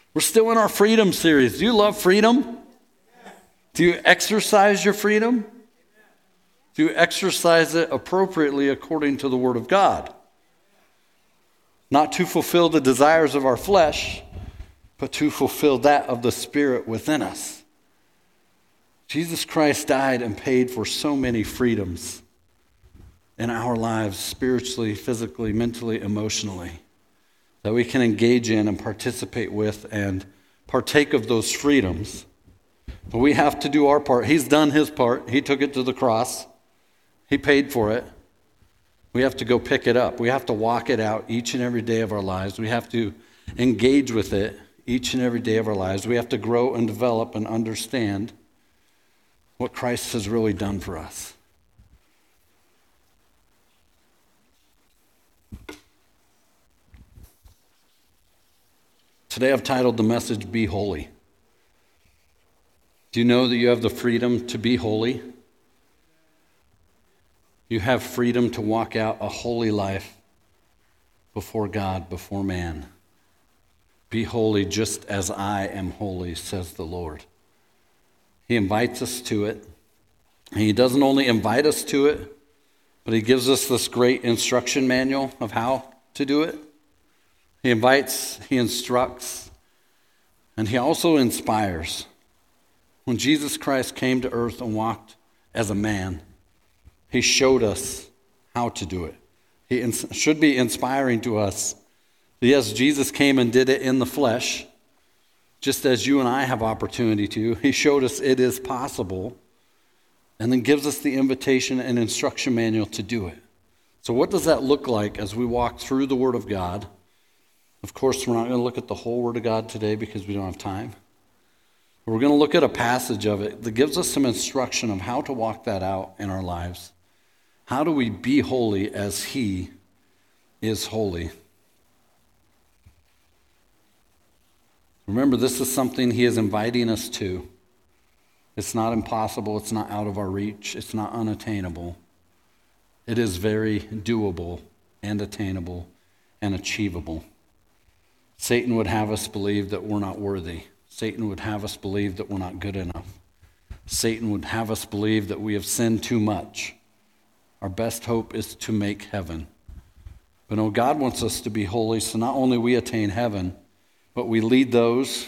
We're still in our freedom series. Do you love freedom? Do you exercise your freedom? Do you exercise it appropriately according to the Word of God? Not to fulfill the desires of our flesh, but to fulfill that of the Spirit within us. Jesus Christ died and paid for so many freedoms in our lives, spiritually, physically, mentally, emotionally, that we can engage in and participate with and partake of those freedoms. But we have to do our part. He's done his part. He took it to the cross. He paid for it. We have to go pick it up. We have to walk it out each and every day of our lives. We have to engage with it each and every day of our lives. We have to grow and develop and understand what Christ has really done for us. Today I've titled the message, Be Holy. Do you know that you have the freedom to be holy? You have freedom to walk out a holy life before God, before man. Be holy just as I am holy, says the Lord. He invites us to it. And he doesn't only invite us to it, but he gives us this great instruction manual of how to do it. He invites, he instructs, and he also inspires. When Jesus Christ came to earth and walked as a man, he showed us how to do it. He should be inspiring to us. Yes, Jesus came and did it in the flesh, just as you and I have opportunity to. He showed us it is possible, and then gives us the invitation and instruction manual to do it. So what does that look like as we walk through the Word of God? Of course, we're not going to look at the whole Word of God today because we don't have time. We're going to look at a passage of it that gives us some instruction of how to walk that out in our lives. How do we be holy as He is holy? Remember, this is something He is inviting us to. It's not impossible. It's not out of our reach. It's not unattainable. It is very doable and attainable and achievable. Satan would have us believe that we're not worthy. Satan would have us believe that we're not good enough. Satan would have us believe that we have sinned too much. Our best hope is to make heaven. But no, God wants us to be holy, so not only we attain heaven, but we lead those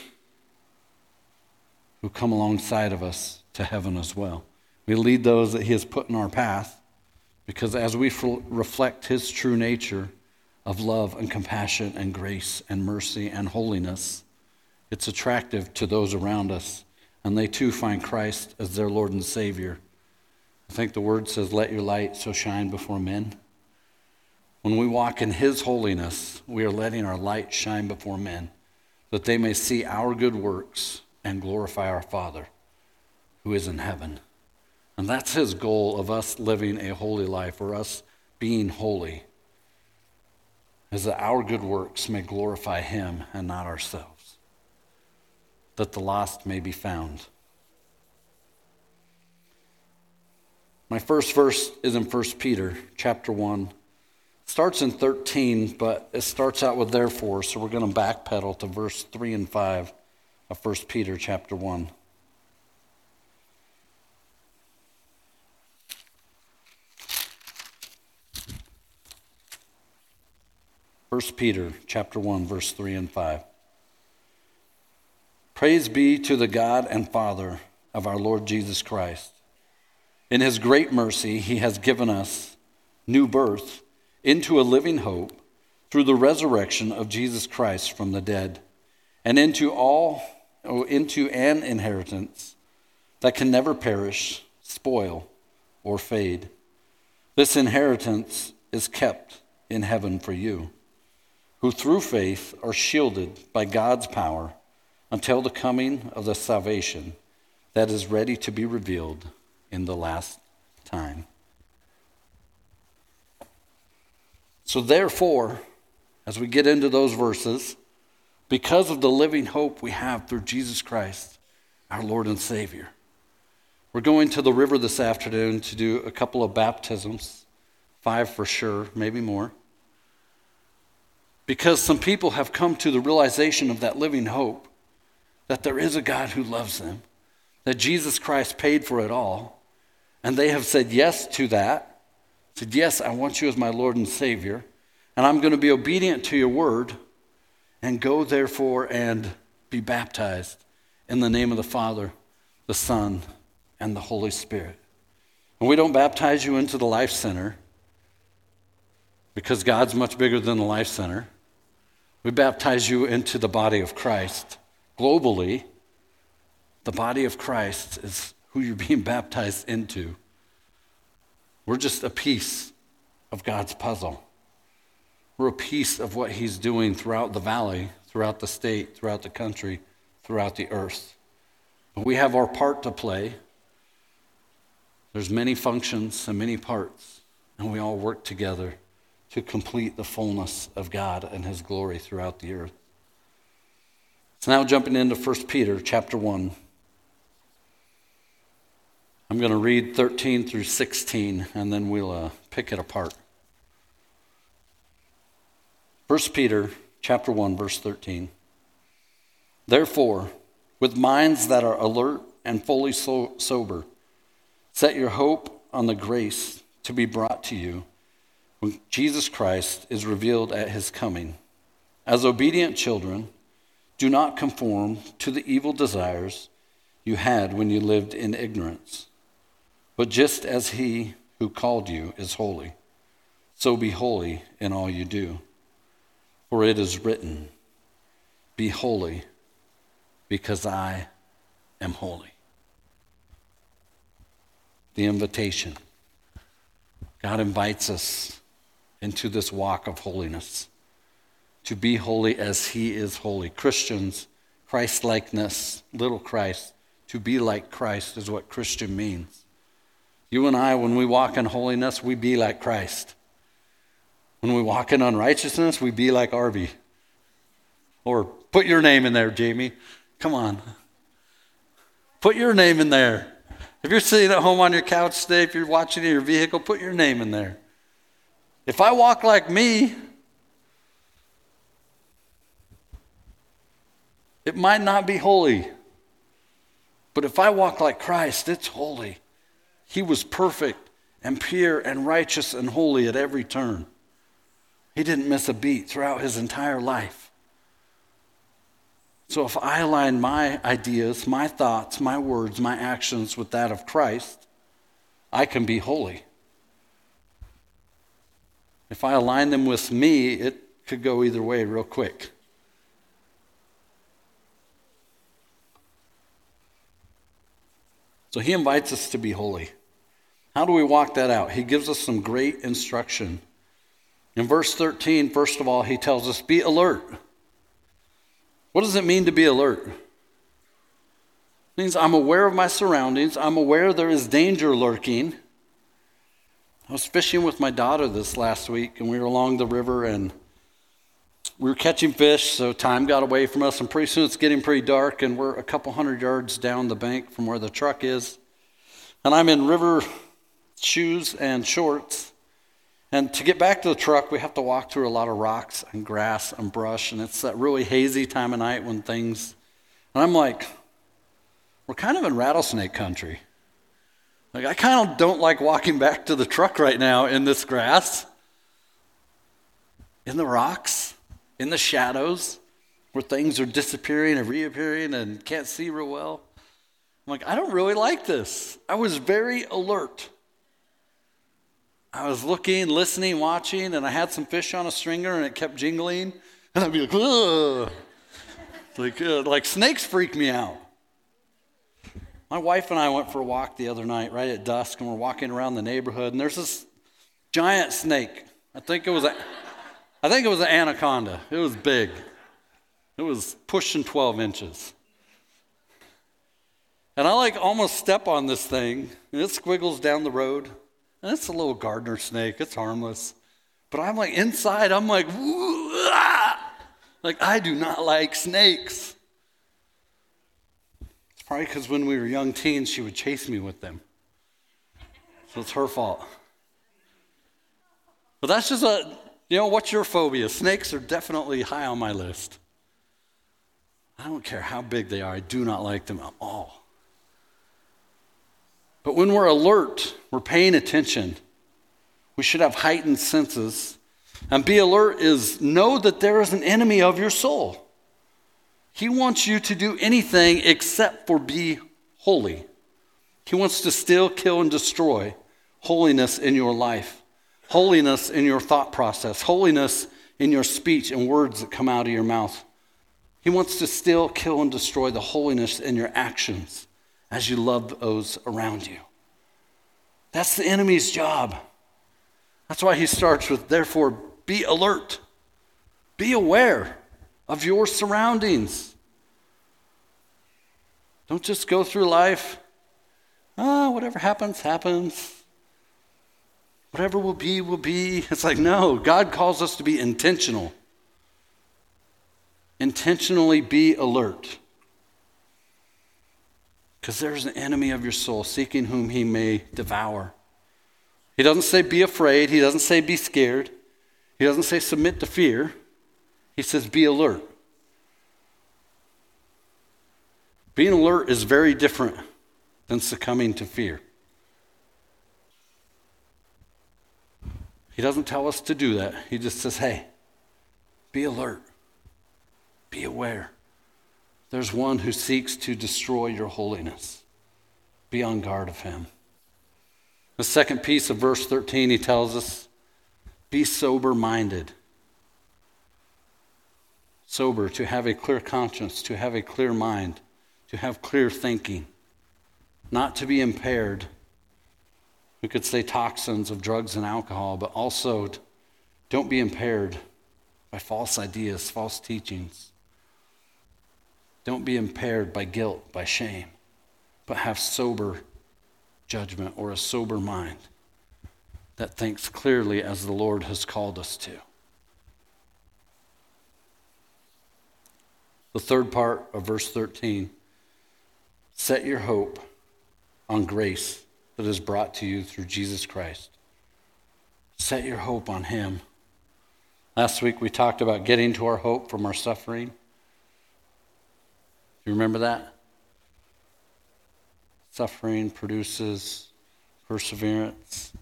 who come alongside of us to heaven as well. We lead those that He has put in our path, because as we reflect His true nature of love and compassion and grace and mercy and holiness, it's attractive to those around us, and they too find Christ as their Lord and Savior. I think the word says, let your light so shine before men. When we walk in His holiness, we are letting our light shine before men, that they may see our good works and glorify our Father who is in heaven. And that's His goal of us living a holy life, or us being holy, is that our good works may glorify Him and not ourselves, that the lost may be found. My first verse is in 1 Peter chapter 1. It starts in 13, but it starts out with therefore, so we're going to backpedal to verse 3 and 5 of 1 Peter chapter 1. First Peter chapter 1, verse 3 and 5. Praise be to the God and Father of our Lord Jesus Christ. In His great mercy, He has given us new birth into a living hope through the resurrection of Jesus Christ from the dead, and into an inheritance that can never perish, spoil, or fade. This inheritance is kept in heaven for you, who through faith are shielded by God's power until the coming of the salvation that is ready to be revealed in the last time. So therefore, as we get into those verses, because of the living hope we have through Jesus Christ, our Lord and Savior, we're going to the river this afternoon to do a couple of baptisms, 5 for sure, maybe more. Because some people have come to the realization of that living hope, that there is a God who loves them, that Jesus Christ paid for it all, and they have said yes to that, said, yes, I want you as my Lord and Savior, and I'm going to be obedient to your word, and go therefore and be baptized in the name of the Father, the Son, and the Holy Spirit. And we don't baptize you into the Life Center because God's much bigger than the Life Center. We baptize you into the body of Christ. Globally, the body of Christ is who you're being baptized into. We're just a piece of God's puzzle. We're a piece of what he's doing throughout the valley, throughout the state, throughout the country, throughout the earth. But we have our part to play. There's many functions and many parts, and we all work together to complete the fullness of God and his glory throughout the earth. So now jumping into 1 Peter chapter 1. I'm going to read 13 through 16, and then we'll pick it apart. 1 Peter chapter 1, verse 13. Therefore, with minds that are alert and fully sober, set your hope on the grace to be brought to you when Jesus Christ is revealed at his coming. As obedient children, do not conform to the evil desires you had when you lived in ignorance. But just as he who called you is holy, so be holy in all you do. For it is written, be holy, because I am holy. The invitation. God invites us into this walk of holiness, to be holy as he is holy. Christians, Christ-likeness, little Christ, to be like Christ is what Christian means. You and I, when we walk in holiness, we be like Christ. When we walk in unrighteousness, we be like Arby. Or put your name in there, Jamie. Come on. Put your name in there. If you're sitting at home on your couch today, if you're watching in your vehicle, put your name in there. If I walk like me, it might not be holy. But if I walk like Christ, it's holy. He was perfect and pure and righteous and holy at every turn. He didn't miss a beat throughout his entire life. So if I align my ideas, my thoughts, my words, my actions with that of Christ, I can be holy. If I align them with me, it could go either way real quick. So he invites us to be holy. How do we walk that out? He gives us some great instruction. In verse 13, first of all, he tells us, be alert. What does it mean to be alert? It means I'm aware of my surroundings. I'm aware there is danger lurking. I was fishing with my daughter this last week, and we were along the river, and we were catching fish, so time got away from us, and pretty soon it's getting pretty dark, and we're a couple hundred yards down the bank from where the truck is. And I'm in river shoes and shorts. And to get back to the truck, we have to walk through a lot of rocks and grass and brush, and it's that really hazy time of night when things... And I'm like, we're kind of in rattlesnake country. Like, I kind of don't like walking back to the truck right now in this grass, in the rocks, in the shadows, where things are disappearing and reappearing and can't see real well. I'm like, I don't really like this. I was very alert. I was looking, listening, watching, and I had some fish on a stringer, and it kept jingling. And I'd be like, ugh. Like snakes freak me out. My wife and I went for a walk the other night, right at dusk, and we're walking around the neighborhood, and there's this giant snake. I think it was an anaconda. It was big. It was pushing 12 inches. And I almost step on this thing, and it squiggles down the road. And it's a little gardener snake. It's harmless. But I'm inside, I'm like, I do not like snakes. It's probably because when we were young teens, she would chase me with them. So it's her fault. But that's just what's your phobia? Snakes are definitely high on my list. I don't care how big they are. I do not like them at all. But when we're alert, we're paying attention. We should have heightened senses. And be alert is know that there is an enemy of your soul. He wants you to do anything except for be holy. He wants to steal, kill, and destroy holiness in your life, holiness in your thought process, holiness in your speech and words that come out of your mouth. He wants to steal, kill, and destroy the holiness in your actions as you love those around you. That's the enemy's job. That's why he starts with, therefore, be alert. Be aware of your surroundings. Don't just go through life, whatever happens, happens. Whatever will be, will be. It's like, no, God calls us to be intentional. Intentionally be alert. Because there's an enemy of your soul seeking whom he may devour. He doesn't say be afraid. He doesn't say be scared. He doesn't say submit to fear. He says be alert. Being alert is very different than succumbing to fear. He doesn't tell us to do that. He just says, hey, be alert. Be aware. There's one who seeks to destroy your holiness. Be on guard of him. The second piece of verse 13, he tells us, be sober-minded. Sober, to have a clear conscience, to have a clear mind, to have clear thinking, not to be impaired. We could say toxins of drugs and alcohol, but also don't be impaired by false ideas, false teachings. Don't be impaired by guilt, by shame, but have sober judgment or a sober mind that thinks clearly as the Lord has called us to. The third part of verse 13, set your hope on grace that is brought to you through Jesus Christ. Set your hope on him. Last week we talked about getting to our hope from our suffering. You remember that? Suffering produces perseverance.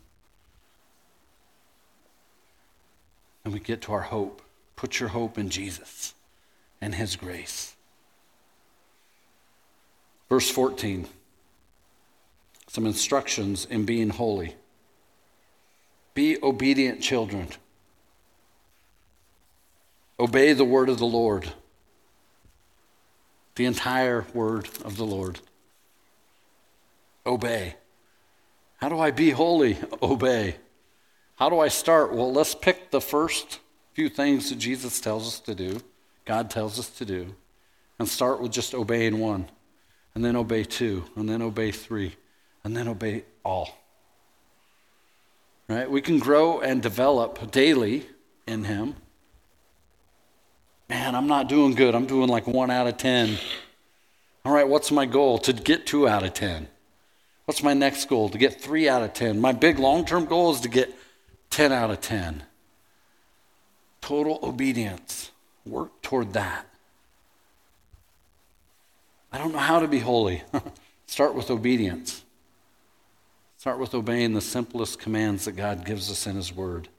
And we get to our hope. Put your hope in Jesus and his grace. Verse 14. Some instructions in being holy. Be obedient children. Obey the word of the Lord. The entire word of the Lord. Obey. How do I be holy? Obey. How do I start? Well, let's pick the first few things that Jesus tells us to do, God tells us to do, and start with just obeying one, and then obey two, and then obey three, and then obey all. Right? We can grow and develop daily in him. Man, I'm not doing good. I'm doing like 1 out of 10. All right, what's my goal? To get 2 out of 10. What's my next goal? To get 3 out of 10. My big long-term goal is to get 10 out of 10. Total obedience. Work toward that. I don't know how to be holy. Start with obedience. Start with obeying the simplest commands that God gives us in his word.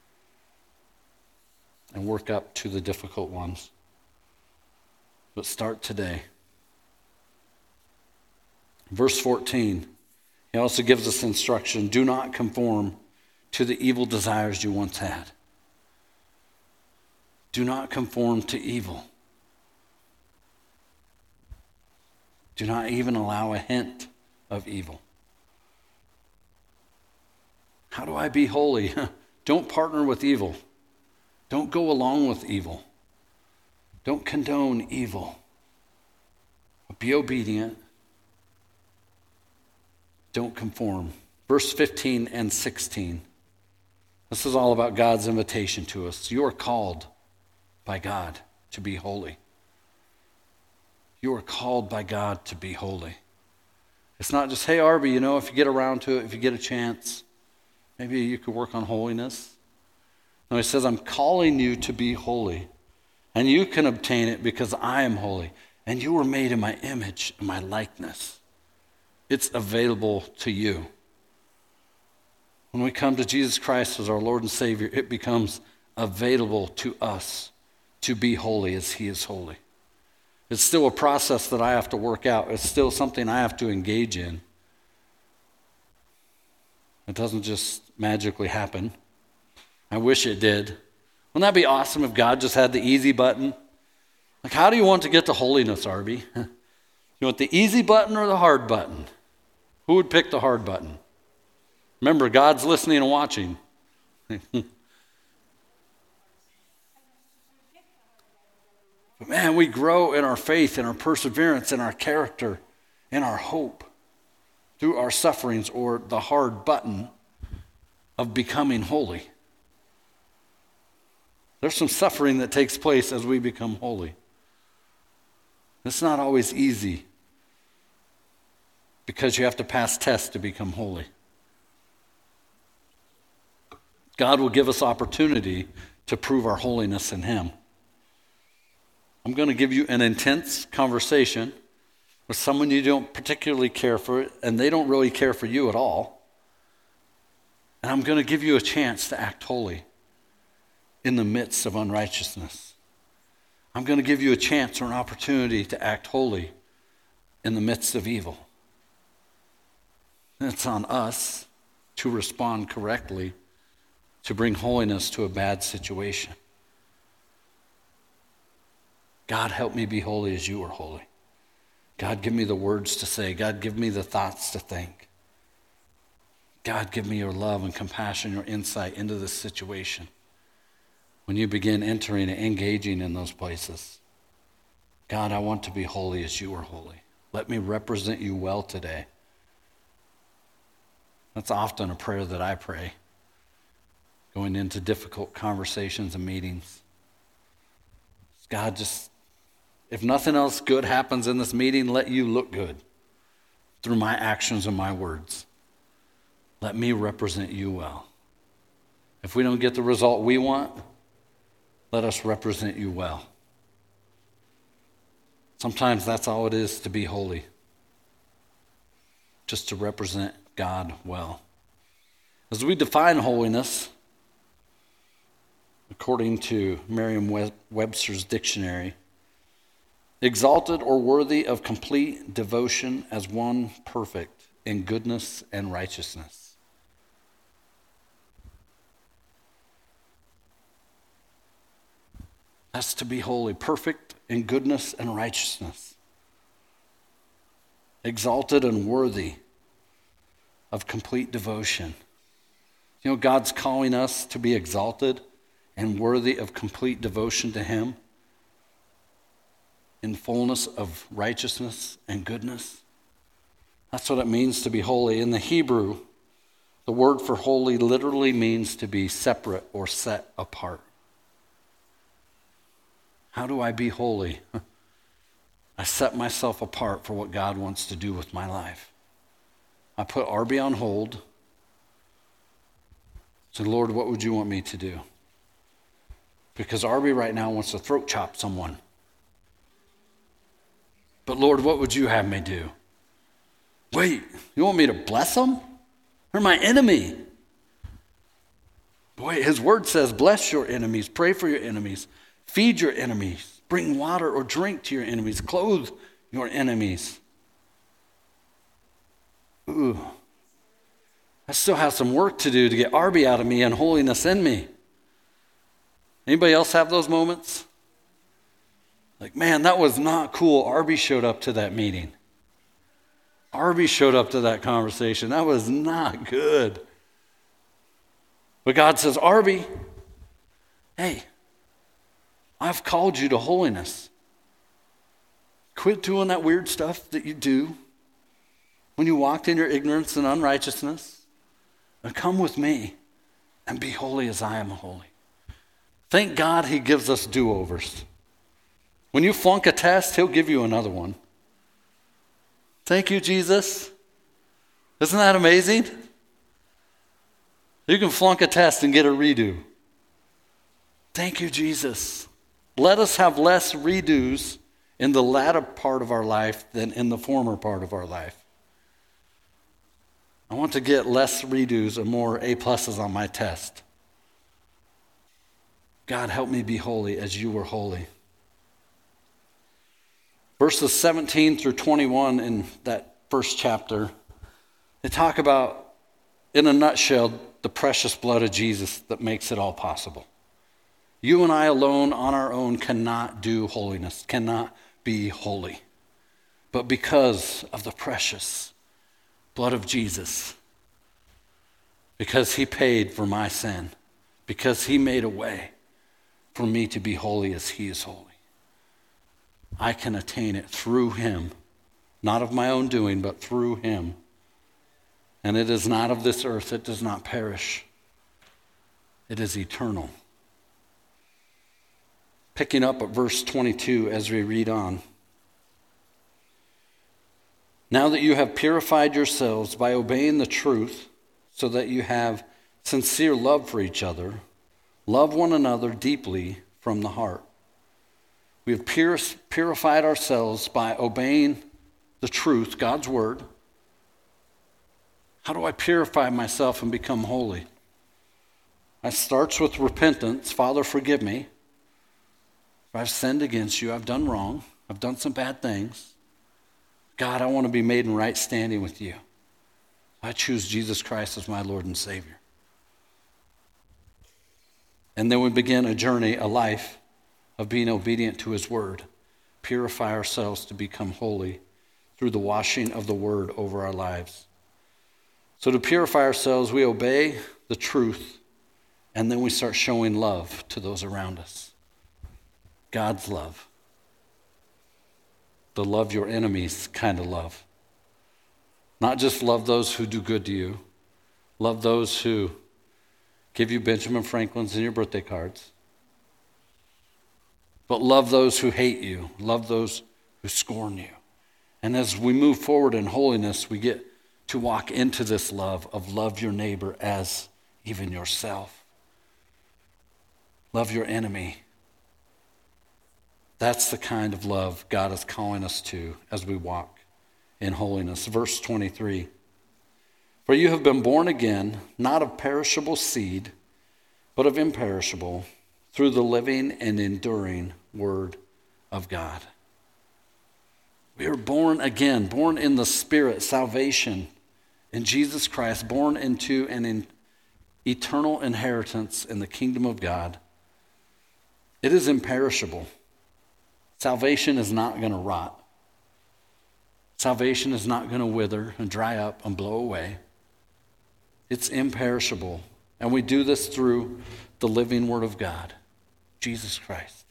And work up to the difficult ones. But start today. Verse 14, he also gives us instruction, do not conform to the evil desires you once had. Do not conform to evil. Do not even allow a hint of evil. How do I be holy? Don't partner with evil. Don't go along with evil. Don't condone evil. Be obedient. Don't conform. Verse 15 and 16. This is all about God's invitation to us. You are called by God to be holy. You are called by God to be holy. It's not just, hey, Arby, if you get around to it, if you get a chance, maybe you could work on holiness. No, he says, I'm calling you to be holy. And you can obtain it because I am holy. And you were made in my image, in my likeness. It's available to you. When we come to Jesus Christ as our Lord and Savior, it becomes available to us to be holy as he is holy. It's still a process that I have to work out. It's still something I have to engage in. It doesn't just magically happen. I wish it did. Wouldn't that be awesome if God just had the easy button? Like, how do you want to get to holiness, Arby? You want the easy button or the hard button? Who would pick the hard button? Remember, God's listening and watching. But man, we grow in our faith, in our perseverance, in our character, in our hope through our sufferings, or the hard button of becoming holy. There's some suffering that takes place as we become holy. It's not always easy because you have to pass tests to become holy. God will give us opportunity to prove our holiness in him. I'm going to give you an intense conversation with someone you don't particularly care for, and they don't really care for you at all. And I'm going to give you a chance to act holy in the midst of unrighteousness. I'm going to give you a chance or an opportunity to act holy in the midst of evil. And it's on us to respond correctly to bring holiness to a bad situation. God, help me be holy as you are holy. God, give me the words to say. God, give me the thoughts to think. God, give me your love and compassion, your insight into this situation. When you begin entering and engaging in those places, God, I want to be holy as you are holy. Let me represent you well today. That's often a prayer that I pray, going into difficult conversations and meetings. God, just, if nothing else good happens in this meeting, let you look good through my actions and my words. Let me represent you well. If we don't get the result we want, let us represent you well. Sometimes that's all it is to be holy, just to represent God well. As we define holiness, according to Merriam-Webster's dictionary, exalted or worthy of complete devotion as one perfect in goodness and righteousness. That's to be holy, perfect in goodness and righteousness. Exalted and worthy of complete devotion. You know, God's calling us to be exalted and worthy of complete devotion to him in fullness of righteousness and goodness. That's what it means to be holy. In the Hebrew, the word for holy literally means to be separate or set apart. How do I be holy? I set myself apart for what God wants to do with my life. I put Arby on hold. Said, Lord, what would you want me to do? Because Arby right now wants to throat chop someone. But Lord, what would you have me do? Wait, you want me to bless them? They're my enemy. Boy, his word says, bless your enemies, pray for your enemies, feed your enemies, bring water or drink to your enemies, clothe your enemies. Ooh, I still have some work to do to get Arby out of me and holiness in me. Anybody else have those moments? Like, man, that was not cool. Arby showed up to that meeting. Arby showed up to that conversation. That was not good. But God says, Arby, hey, I've called you to holiness. Quit doing that weird stuff that you do when you walked in your ignorance and unrighteousness, and come with me and be holy as I am holy. Thank God he gives us do-overs. When you flunk a test, he'll give you another one. Thank you, Jesus. Isn't that amazing? You can flunk a test and get a redo. Thank you, Jesus. Let us have less redos in the latter part of our life than in the former part of our life. I want to get less redos and more A+ on my test. God, help me be holy as you were holy. Verses 17 through 21 in that first chapter, they talk about, in a nutshell, the precious blood of Jesus that makes it all possible. You and I alone on our own cannot do holiness, cannot be holy. But because of the precious blood of Jesus, because he paid for my sin, because he made a way for me to be holy as he is holy, I can attain it through him, not of my own doing, but through him. And it is not of this earth, it does not perish. It is eternal. Picking up at verse 22 as we read on. Now that you have purified yourselves by obeying the truth, so that you have sincere love for each other, love one another deeply from the heart. We have purified ourselves by obeying the truth, God's word. How do I purify myself and become holy? It starts with repentance. Father, forgive me. If I've sinned against you, I've done wrong. I've done some bad things. God, I want to be made in right standing with you. I choose Jesus Christ as my Lord and Savior. And then we begin a journey, a life of being obedient to his word. Purify ourselves to become holy through the washing of the word over our lives. So to purify ourselves, we obey the truth, and then we start showing love to those around us. God's love. The love your enemies kind of love. Not just love those who do good to you. Love those who give you Benjamin Franklin's in your birthday cards. But love those who hate you. Love those who scorn you. And as we move forward in holiness, we get to walk into this love of love your neighbor as even yourself. Love your enemy. That's the kind of love God is calling us to as we walk in holiness. Verse 23. For you have been born again, not of perishable seed, but of imperishable, through the living and enduring word of God. We are born again, born in the Spirit, salvation in Jesus Christ, born into an eternal inheritance in the kingdom of God. It is imperishable. Salvation is not going to rot. Salvation is not going to wither and dry up and blow away. It's imperishable. And we do this through the living word of God, Jesus Christ.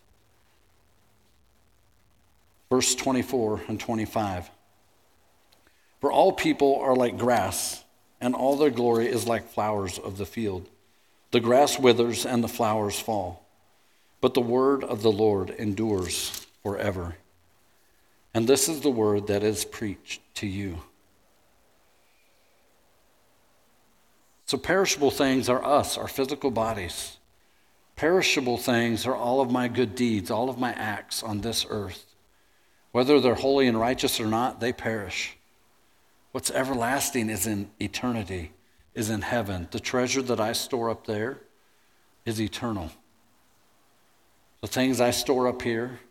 Verse 24 and 25. For all people are like grass, and all their glory is like flowers of the field. The grass withers and the flowers fall, but the word of the Lord endures forever. And this is the word that is preached to you. So perishable things are us, our physical bodies. Perishable things are all of my good deeds, all of my acts on this earth. Whether they're holy and righteous or not, they perish. What's everlasting is in eternity, is in heaven. The treasure that I store up there is eternal. The things I store up here,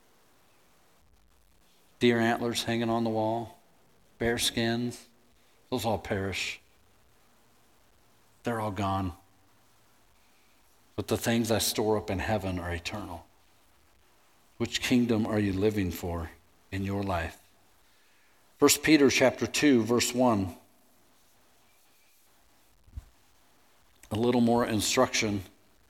deer antlers hanging on the wall, bear skins, those all perish. They're all gone. But the things I store up in heaven are eternal. Which kingdom are you living for in your life? 1 Peter chapter 2, verse 1. A little more instruction.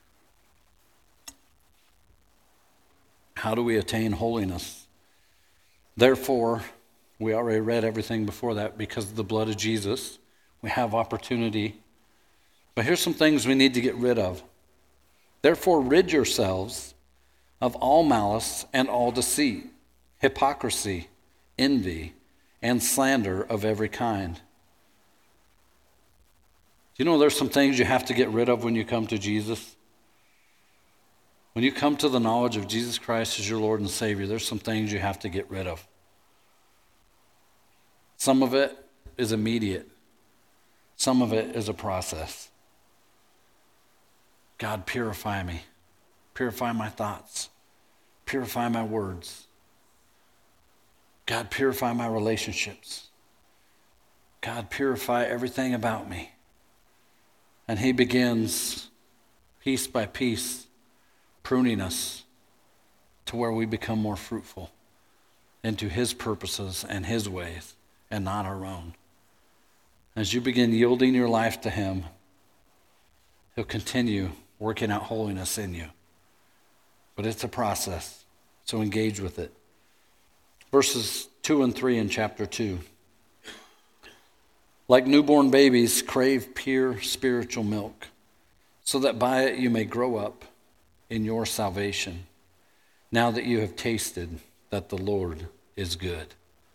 How do we attain holiness? Therefore, we already read everything before that, because of the blood of Jesus, we have opportunity. But here's some things we need to get rid of. Therefore, rid yourselves of all malice and all deceit, hypocrisy, envy, and slander of every kind. Do you know there's some things you have to get rid of when you come to Jesus? When you come to the knowledge of Jesus Christ as your Lord and Savior, there's some things you have to get rid of. Some of it is immediate. Some of it is a process. God, purify me. Purify my thoughts. Purify my words. God, purify my relationships. God, purify everything about me. And he begins, piece by piece, pruning us to where we become more fruitful into his purposes and his ways and not our own. As you begin yielding your life to him, he'll continue working out holiness in you. But it's a process, so engage with it. Verses 2 and 3 in chapter 2. Like newborn babies, crave pure spiritual milk, so that by it you may grow up in your salvation, now that you have tasted that the Lord is good.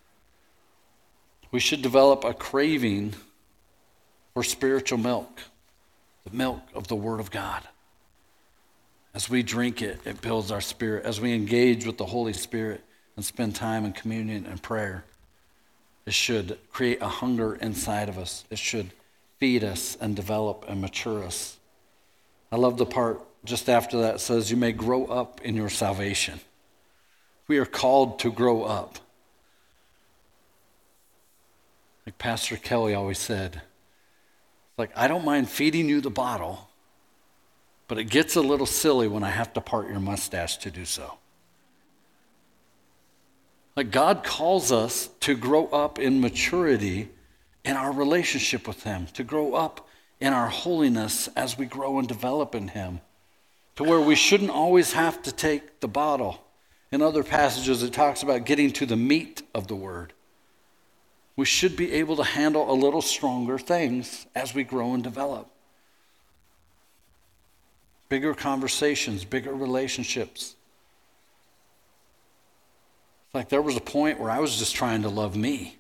We should develop a craving for spiritual milk, the milk of the Word of God. As we drink it, it builds our spirit. As we engage with the Holy Spirit and spend time in communion and prayer, it should create a hunger inside of us. It should feed us and develop and mature us. I love the part just after that says, you may grow up in your salvation. We are called to grow up. Like Pastor Kelly always said, like, I don't mind feeding you the bottle, but it gets a little silly when I have to part your mustache to do so. Like, God calls us to grow up in maturity in our relationship with him, to grow up in our holiness as we grow and develop in him, to where we shouldn't always have to take the bottle. In other passages, it talks about getting to the meat of the word. We should be able to handle a little stronger things as we grow and develop. Bigger conversations, bigger relationships. Like there was a point where I was just trying to love me.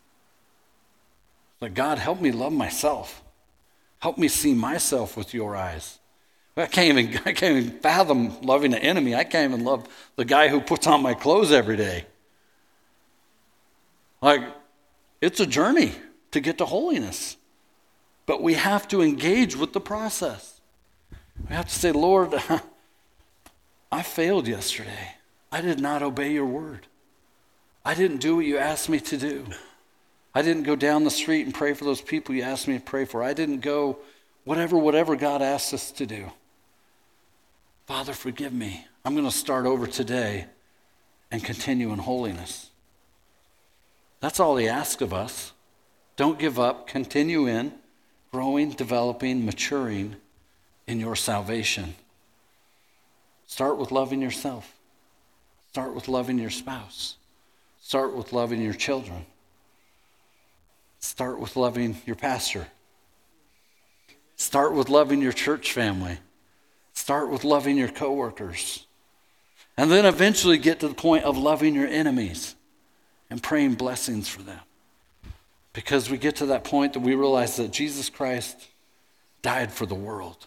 Like, God, help me love myself. Help me see myself with your eyes. I can't even fathom loving the enemy. I can't even love the guy who puts on my clothes every day. Like, it's a journey to get to holiness. But we have to engage with the process. We have to say, Lord, I failed yesterday. I did not obey your word. I didn't do what you asked me to do. I didn't go down the street and pray for those people you asked me to pray for. I didn't go whatever God asked us to do. Father, forgive me. I'm going to start over today and continue in holiness. That's all he asks of us. Don't give up. Continue in growing, developing, maturing in your salvation. Start with loving yourself. Start with loving your spouse. Start with loving your children. Start with loving your pastor. Start with loving your church family. Start with loving your coworkers. And then eventually get to the point of loving your enemies and praying blessings for them. Because we get to that point that we realize that Jesus Christ died for the world.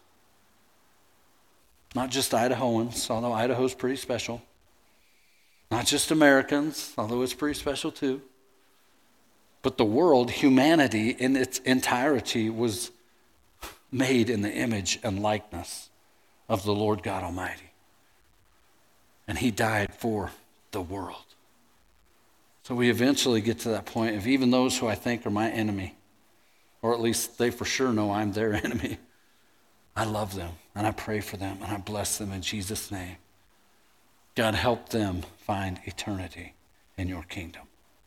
Not just Idahoans, although Idaho's pretty special. Not just Americans, although it's pretty special too. But the world, humanity in its entirety, was made in the image and likeness of the Lord God Almighty. And he died for the world. So we eventually get to that point of even those who I think are my enemy, or at least they for sure know I'm their enemy, I love them and I pray for them and I bless them in Jesus' name. God, help them find eternity in your kingdom.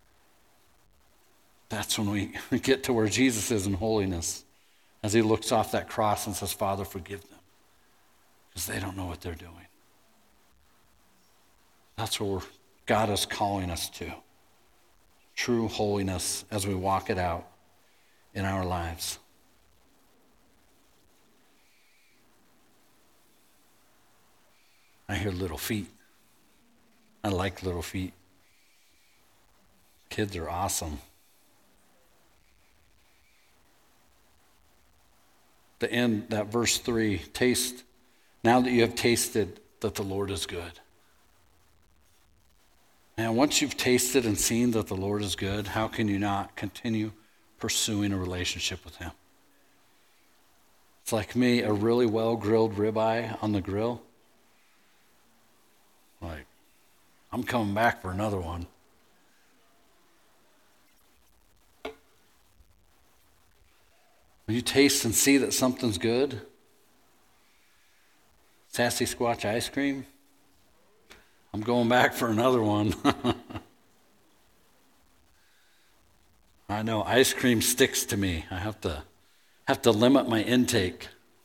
That's when we get to where Jesus is in holiness, as he looks off that cross and says, Father, forgive them, because they don't know what they're doing. That's where God is calling us to. True holiness as we walk it out in our lives. I hear little feet. I like little feet. Kids are awesome. The end, that verse 3, taste, now that you have tasted that the Lord is good. And once you've tasted and seen that the Lord is good, how can you not continue pursuing a relationship with him? It's like me, a really well-grilled ribeye on the grill. Like, I'm coming back for another one. When you taste and see that something's good, Sassy Squatch ice cream, I'm going back for another one. I know ice cream sticks to me. I have to limit my intake.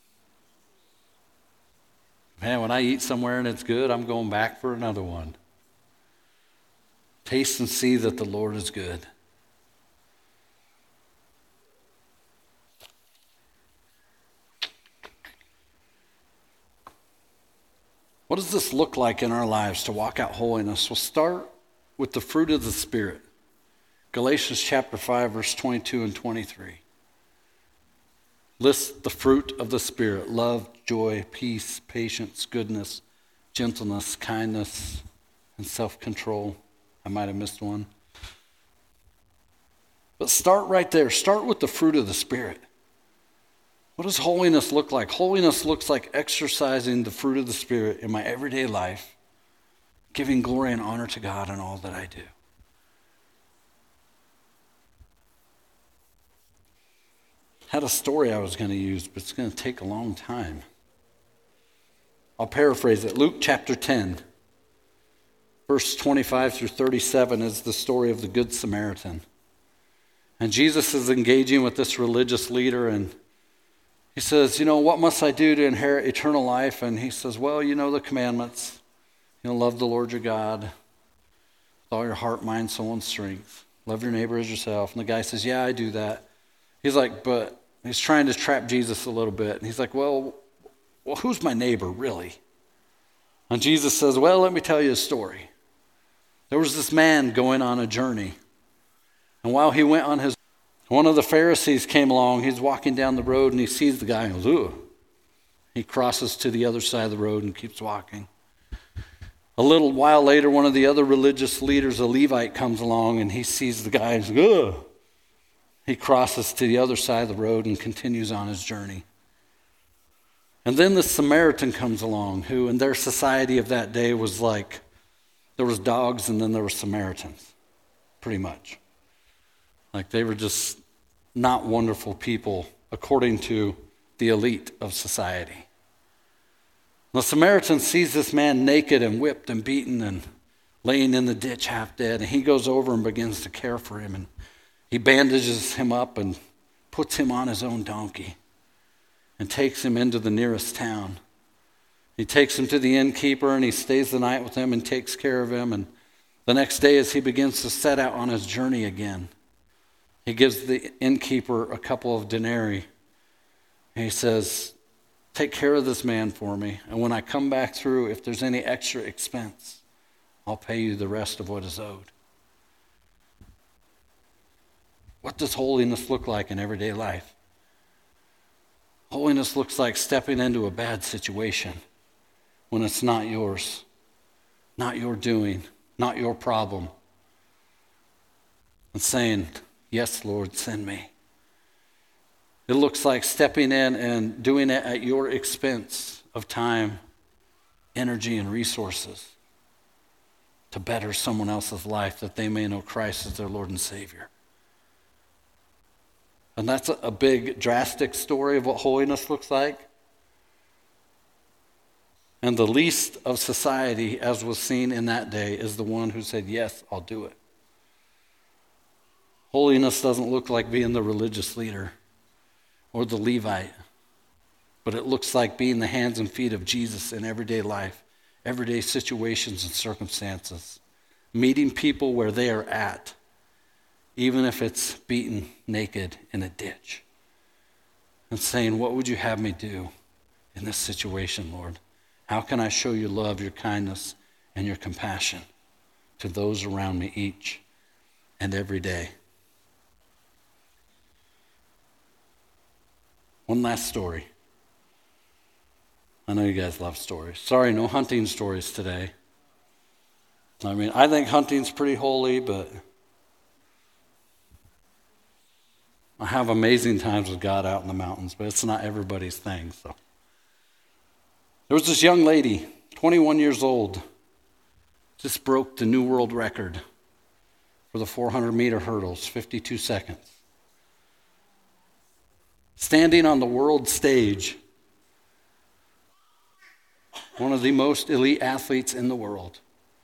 Man, when I eat somewhere and it's good, I'm going back for another one. Taste and see that the Lord is good. What does this look like in our lives to walk out holiness? We'll start with the fruit of the Spirit. Galatians chapter 5, verse 22 and 23. List the fruit of the Spirit: love, joy, peace, patience, goodness, gentleness, kindness, and self-control. I might have missed one. But start right there. Start with the fruit of the Spirit. What does holiness look like? Holiness looks like exercising the fruit of the Spirit in my everyday life, giving glory and honor to God in all that I do. Had a story I was going to use, but it's going to take a long time. I'll paraphrase it. Luke chapter 10, verse 25 through 37 is the story of the Good Samaritan. And Jesus is engaging with this religious leader, and he says, what must I do to inherit eternal life? And he says, well, the commandments. Love the Lord your God with all your heart, mind, soul, and strength. Love your neighbor as yourself. And the guy says, yeah, I do that. He's like, but he's trying to trap Jesus a little bit. And he's like, well, who's my neighbor, really? And Jesus says, well, let me tell you a story. There was this man going on a journey. And while he went on one of the Pharisees came along. He's walking down the road, and he sees the guy and goes, ooh. He crosses to the other side of the road and keeps walking. A little while later, one of the other religious leaders, a Levite, comes along, and he sees the guy and says, ugh. He crosses to the other side of the road and continues on his journey. And then the Samaritan comes along, who in their society of that day was like, there was dogs and then there were Samaritans, pretty much. Like they were just not wonderful people according to the elite of society. The Samaritan sees this man naked and whipped and beaten and laying in the ditch half dead, and he goes over and begins to care for him, and he bandages him up and puts him on his own donkey and takes him into the nearest town. He takes him to the innkeeper, and he stays the night with him and takes care of him, and the next day as he begins to set out on his journey again, he gives the innkeeper a couple of denarii. And he says, take care of this man for me. And when I come back through, if there's any extra expense, I'll pay you the rest of what is owed. What does holiness look like in everyday life? Holiness looks like stepping into a bad situation when it's not yours, not your doing, not your problem, and saying, yes, Lord, send me. It looks like stepping in and doing it at your expense of time, energy, and resources to better someone else's life that they may know Christ as their Lord and Savior. And that's a big, drastic story of what holiness looks like. And the least of society, as was seen in that day, is the one who said, yes, I'll do it. Holiness doesn't look like being the religious leader or the Levite, but it looks like being the hands and feet of Jesus in everyday life, everyday situations and circumstances, meeting people where they are at, even if it's beaten naked in a ditch, and saying, what would you have me do in this situation, Lord? How can I show your love, your kindness, and your compassion to those around me each and every day? One last story. I know you guys love stories. Sorry, no hunting stories today. I mean, I think hunting's pretty holy, but I have amazing times with God out in the mountains, but it's not everybody's thing. So there was this young lady, 21 years old, just broke the new world record for the 400-meter hurdles, 52 seconds. Standing on the world stage, one of the most elite athletes in the world.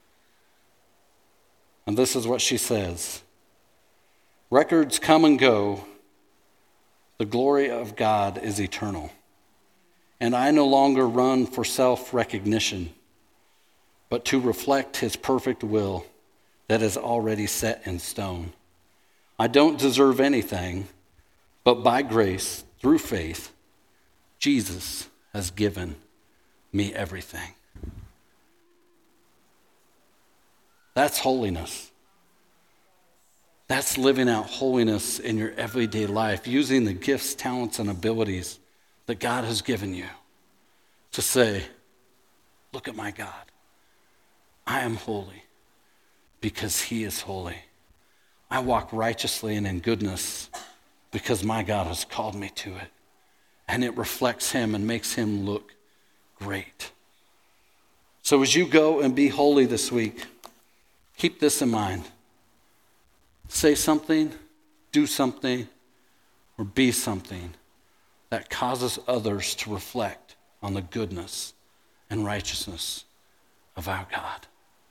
And this is what she says: records come and go. The glory of God is eternal. And I no longer run for self-recognition, but to reflect his perfect will that is already set in stone. I don't deserve anything, but by grace, through faith, Jesus has given me everything. That's holiness. That's living out holiness in your everyday life, using the gifts, talents, and abilities that God has given you to say, look at my God. I am holy because he is holy. I walk righteously and in goodness because my God has called me to it. And it reflects him and makes him look great. So as you go and be holy this week, keep this in mind. Say something, do something, or be something that causes others to reflect on the goodness and righteousness of our God.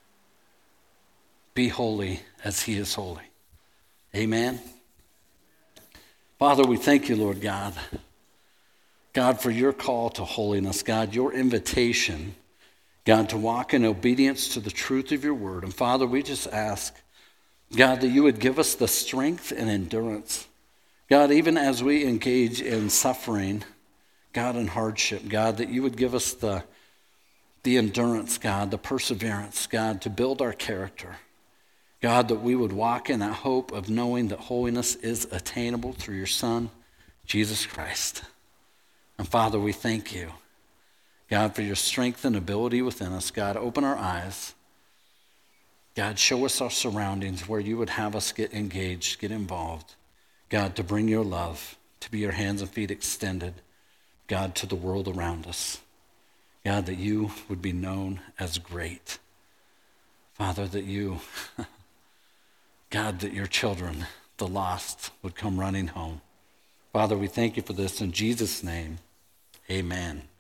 Be holy as he is holy. Amen. Father, we thank you, Lord God. God, for your call to holiness. God, your invitation, God, to walk in obedience to the truth of your word. And Father, we just ask, God, that you would give us the strength and endurance. God, even as we engage in suffering, God, and hardship, God, that you would give us the endurance, God, the perseverance, God, to build our character. God, that we would walk in that hope of knowing that holiness is attainable through your Son, Jesus Christ. And Father, we thank you, God, for your strength and ability within us. God, open our eyes. God, show us our surroundings where you would have us get engaged, get involved. God, to bring your love, to be your hands and feet extended, God, to the world around us. God, that you would be known as great. Father, that you, God, that your children, the lost, would come running home. Father, we thank you for this in Jesus' name. Amen.